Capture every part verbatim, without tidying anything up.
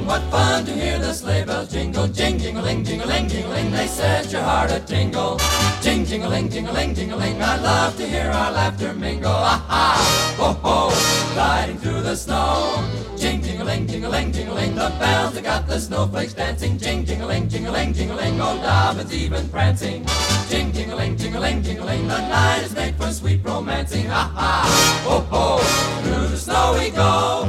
what fun to hear the sleigh bells jingle. Jing, jingling, jingling, jingling, they set your heart a tingle. Jing, jingling, jingling, jingling, I love to hear our laughter mingle. Ah ha, ho ho, gliding through the snow. Jing, jingling, jingling, jingling, the bells that got the snowflakes dancing. Jing, jingling, jingling, jingling, old Dobbin's even prancing. Jing, jingling, jingling, jingling, the night is made for sweet romancing. Ha ha, ho ho, through the snow we go.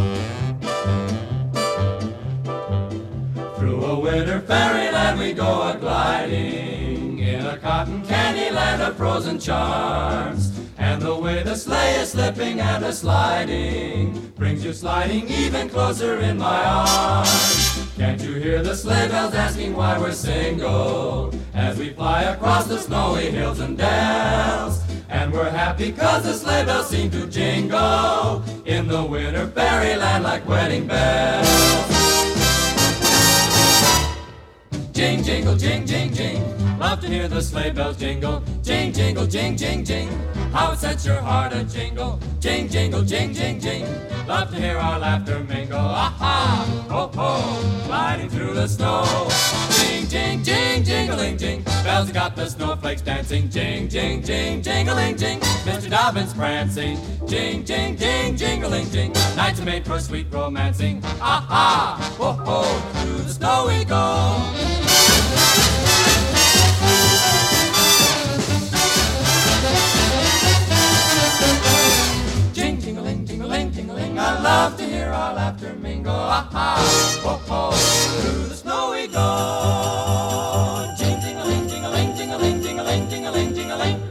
Through a winter fairyland we go a-gliding, in a cotton candy land of frozen charms. And the way the sleigh is slipping and a-sliding brings you sliding even closer in my arms. Can't you hear the sleigh bells asking why we're single, as we fly across the snowy hills and dales? And we're happy 'cause the sleigh bells seem to jingle in the winter fairyland like wedding bells. Jing, jingle, jing, jing, jing, love to hear the sleigh bells jingle. Jing, jingle, jing, jing, jing, how it sets your heart a jingle. Jing, jingle, jing, jing, jing, love to hear our laughter mingle. Aha, ho, ho, gliding through the snow. Jing, jing, jing, jingling, jing, bells got the snowflakes dancing. Jing, jing, jing, jingling, jing, Mister Dobbin's prancing. Jing, jing, jing, jingling, jing, nights are made for sweet romancing. Aha, ho, ho, through the snow we go. Jing, jingling, jingling, jingling, I love to hear our laughter mingle. Ah-ha, ho-ho, through the snow we go. Jing, jingling, jingling, jingling, jingling, jingling, jingling.